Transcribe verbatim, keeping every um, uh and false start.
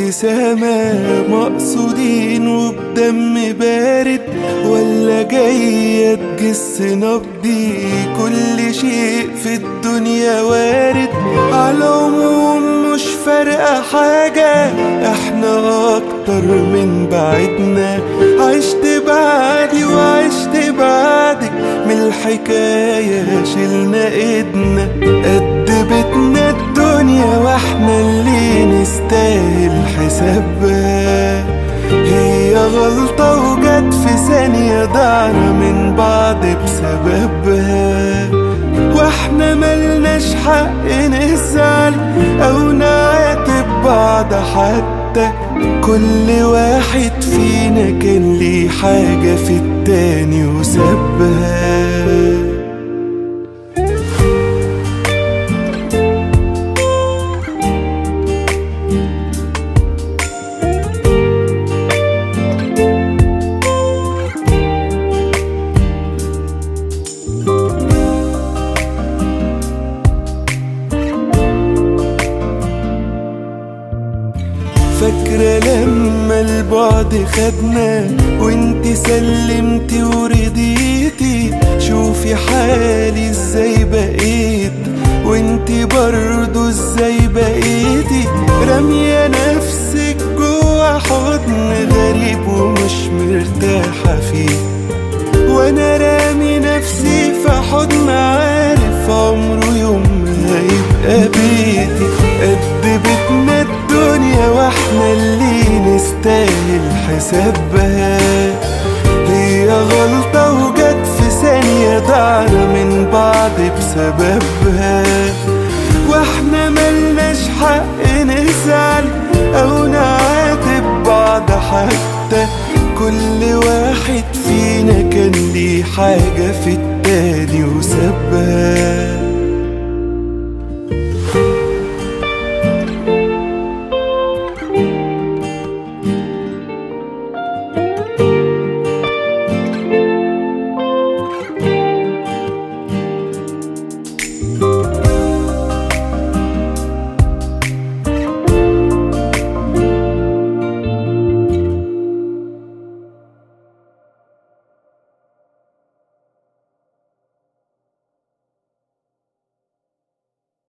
ابتسامة مقصودين وبدم بارد، ولا جاية تجس نبضي؟ كل شيء في الدنيا وارد، عالعموم مش فارقة حاجة، احنا اكتر من بعدنا. عشت بعدي وعشت بعدك، من الحكاية شلنا ايدنا. قد بيتنا الدنيا واحنا اللي نستاهل حسابها، هي غلطة وجت في ثانية ضعنا من بعض بسببها. واحنا ملناش حق نزعل او نعاتب بعض حتى، كل واحد فينا كان ليه حاجة في التاني وسابها. فاكرة لما البعد خدنا وانت سلمتي ورضيتي؟ شوفي حالي ازاي بقيت وانت برضو ازاي بقيتي. رامية نفسك جوا حضن غريب ومش مرتاحة فيه، وانا رامي نفسي في حضن عارف عمره يوم هيبقى بيتي. قد بيتنا الدنيا واحنا اللي نستاهل حسابها، هي غلطة وجت في ثانية ضعنا من بعض بسببها. واحنا ملناش حق نزعل او نعاتب بعض حتى، كل واحد فينا كان ليه حاجة في التاني وسابها.